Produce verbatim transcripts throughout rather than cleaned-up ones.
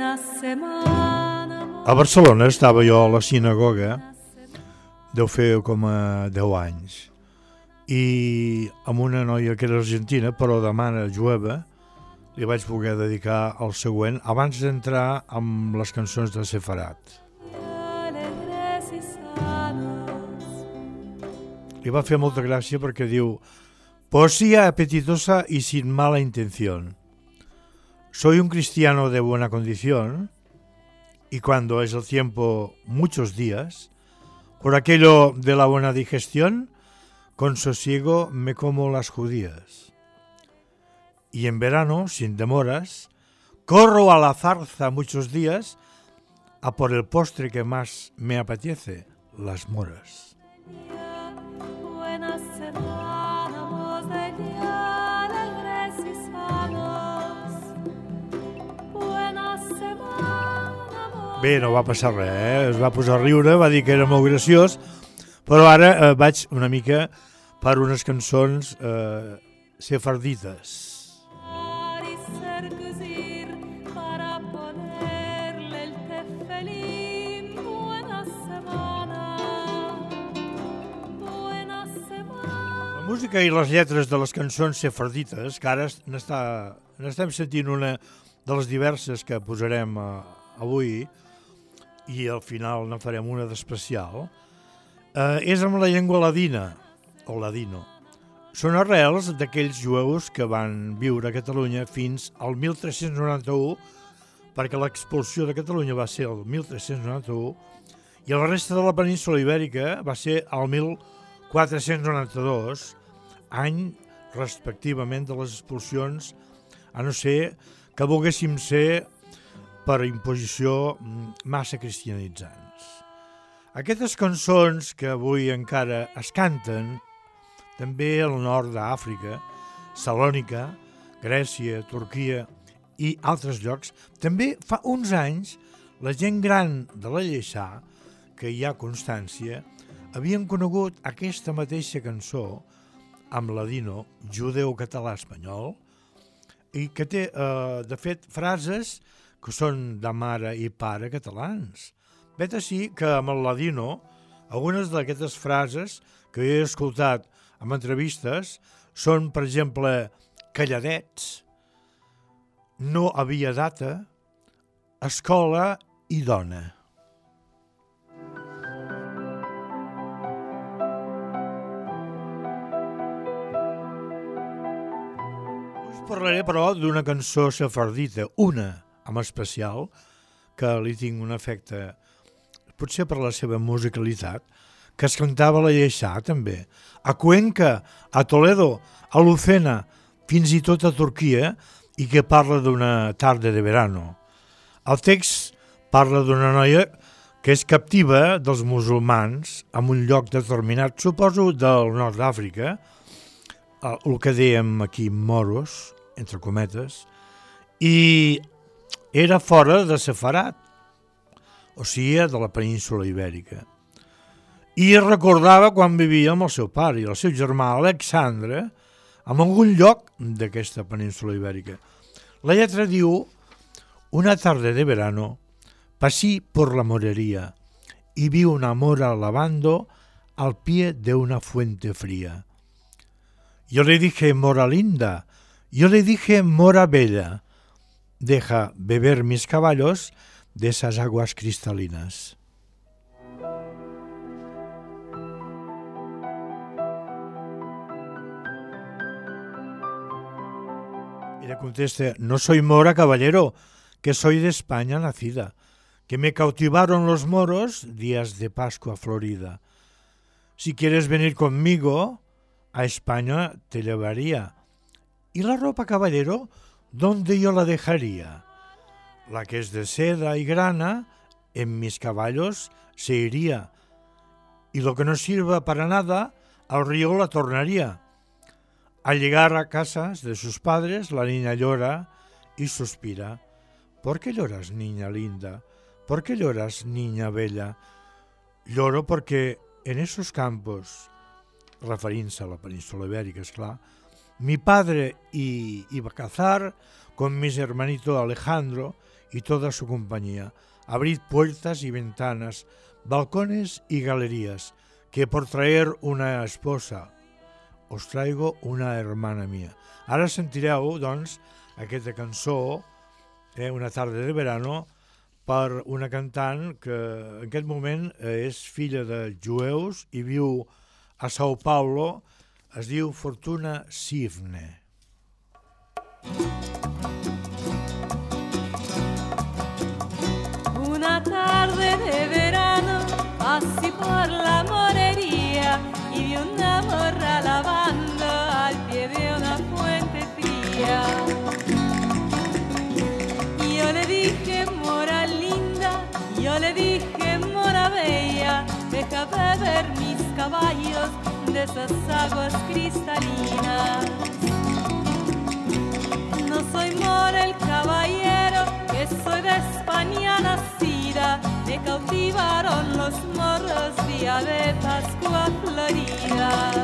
A Barcelona estava jo a la sinagoga, deu fer com a deu anys, i amb una noia que era argentina, però de mare jueva, li vaig voler dedicar el següent abans d'entrar amb les cançons de Sefarat. Li va fer molta gràcia perquè diu: poesía apetitosa y sin mala intención. Soy un cristiano de buena condición y cuando es el tiempo muchos días, por aquello de la buena digestión, con sosiego me como las judías. Y en verano, sin demoras, corro a la zarza muchos días a por el postre que más me apetece, las moras. Bé, no va passar res, eh? Es va posar a riure, va dir que era molt graciós, però ara eh, vaig una mica per unes cançons eh, sefardites. La música i les lletres de les cançons sefardites, que ara n'estem sentint una de les diverses que posarem eh, avui, i al final ne farem una d'especial, eh, és amb la llengua ladina, o ladino. Són arrels d'aquells jueus que van viure a Catalunya fins al mil tres-cents noranta-u, perquè l'expulsió de Catalunya va ser el mil tres-cents noranta-u, i la resta de la península ibèrica va ser el mil quatre-cents noranta-dos, any respectivament de les expulsions, a no ser que volguéssim ser per imposició massa cristianitzants. Aquestes cançons que avui encara es canten també al nord d'Àfrica, Salònica, Grècia, Turquia i altres llocs, també fa uns anys la gent gran de la Lleixà, que hi ha constància, havien conegut aquesta mateixa cançó amb ladino judeu-català-espanyol i que té, eh, de fet, frases que són de mare i pare catalans. Vet així que amb el ladino, algunes d'aquestes frases que he escoltat en entrevistes són, per exemple, calladets, no havia data, escola i dona. Us parlaré, però, d'una cançó sefardita, una en especial, que li tinc un efecte, potser per la seva musicalitat, que es cantava a la Lleixà també, a Cuenca, a Toledo, a Lucena, fins i tot a Turquia, i que parla d'una tarda de verano. El text parla d'una noia que és captiva dels musulmans en un lloc determinat, suposo del nord d'Àfrica, el que dèiem aquí moros, entre cometes, i era fora de Sefarat, o sigui, de la península ibèrica. I recordava quan vivia amb el seu pare i el seu germà Alexandre en algun lloc d'aquesta península ibèrica. La lletra diu: una tarde de verano pasí por la morería y vi una mora lavando al pie de una fuente fría. Yo le dije, mora linda, yo le dije, mora bella, deja beber mis caballos de esas aguas cristalinas. Y le contesta: no soy mora, caballero, que soy de España nacida, que me cautivaron los moros días de Pascua florida. Si quieres venir conmigo, a España te llevaría. ¿Y la ropa, caballero, dónde yo la dejaría? La que es de seda y grana, en mis caballos se iría, y lo que no sirva para nada, al río la tornaría. Al llegar a casa de sus padres, la niña llora y suspira. ¿Por qué lloras, niña linda? ¿Por qué lloras, niña bella? Lloro porque en esos campos, referint-se a la península ibèrica, esclar, Mi padre i- iba a cazar con mi hermanito Alejandro y toda su compañía. Abrid puertas y ventanas, balcones y galerías, que por traer una esposa os traigo una hermana mía. Ara sentireu, doncs, aquesta cançó, eh, Una tarda de verano, per una cantant que en aquest moment és filla de jueus i viu a Sao Paulo, es diu Fortuna Siffne. Una tarde de verano pasé por la morería y vi una morra lavando al pie de una fuente fría. Y yo le dije, mora linda, yo le dije, mora bella, deja beber mis caballos de esas aguas cristalinas. No soy mora el caballero, que soy de España nacida, me cautivaron los morros día de Pascua Florida.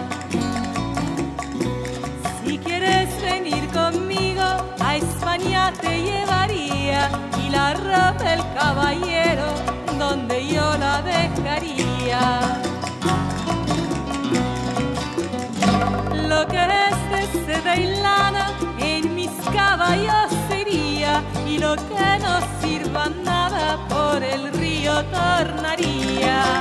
Si quieres venir conmigo, a España te llevaría y la ropa del caballero, donde yo la dejaría. Lo que es de seda y lana en mis caballos sería, y lo que no sirva nada por el río tornaría.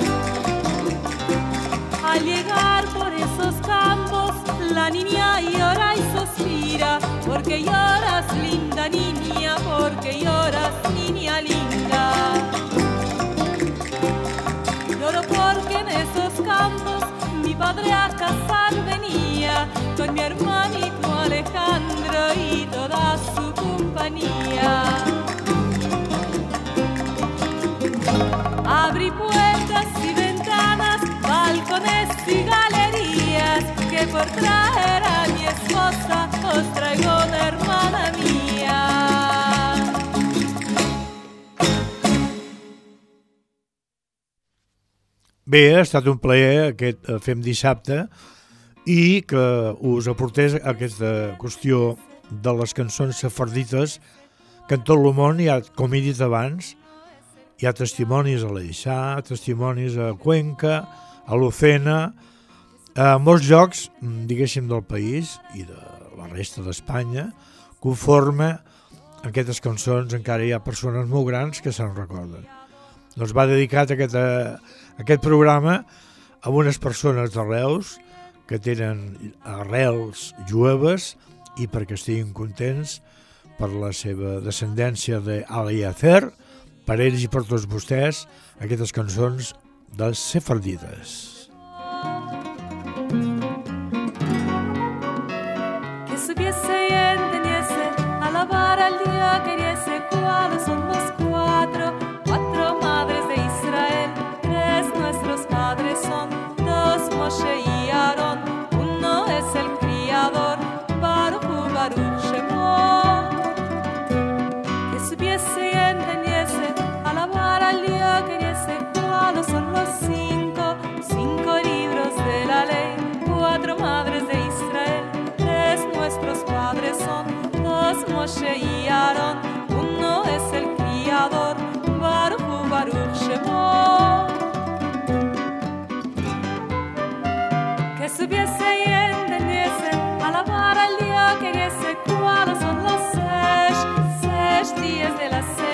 Al llegar por esos campos, la niña llora y suspira, porque lloras, linda niña, porque lloras, niña linda. Lloro porque en esos campos mi padre a cazar venía, con mi hermanito Alejandro y toda su compañía. Abrí puertas y ventanas, balcones y galerías, que por traer a mi esposa os traigo una hermana mía. Bé, ha estat un plaer aquest eh, Fem Dissabte i que us aportés aquesta qüestió de les cançons sefardites, que en tot el món hi ha, com he dit abans, hi ha testimonis a l'Eixà, testimonis a Cuenca, a Lucena, a molts llocs, diguéssim, del país i de la resta d'Espanya, conforme aquestes cançons encara hi ha persones molt grans que se'n recorden. Doncs va dedicat aquest, a, aquest programa a unes persones de Reus que tenen arrels jueves i perquè estiguin contents per la seva descendència d'Aliacer, per ells i per tots vostès, aquestes cançons dels sefardites. Que supiese y entendiese, alabar al día queriese, cuáles son los cuatro, cuatro madres de Israel, tres nuestros padres son, dos Moshe y Aarón, uno es el criador, Baruch Hu Baruch Shemo. Que supiese y entendiese, alabar al día queriese, cuáles son los cinco, cinco libros de la ley, cuatro madres de Israel, tres nuestros padres son, dos Moshe y Aarón, uno es el criador, Baruch Hu Baruch Shemo. Que supiese y entendiese, alabar al día queriese, cuáles son los seis, seis días de la semana.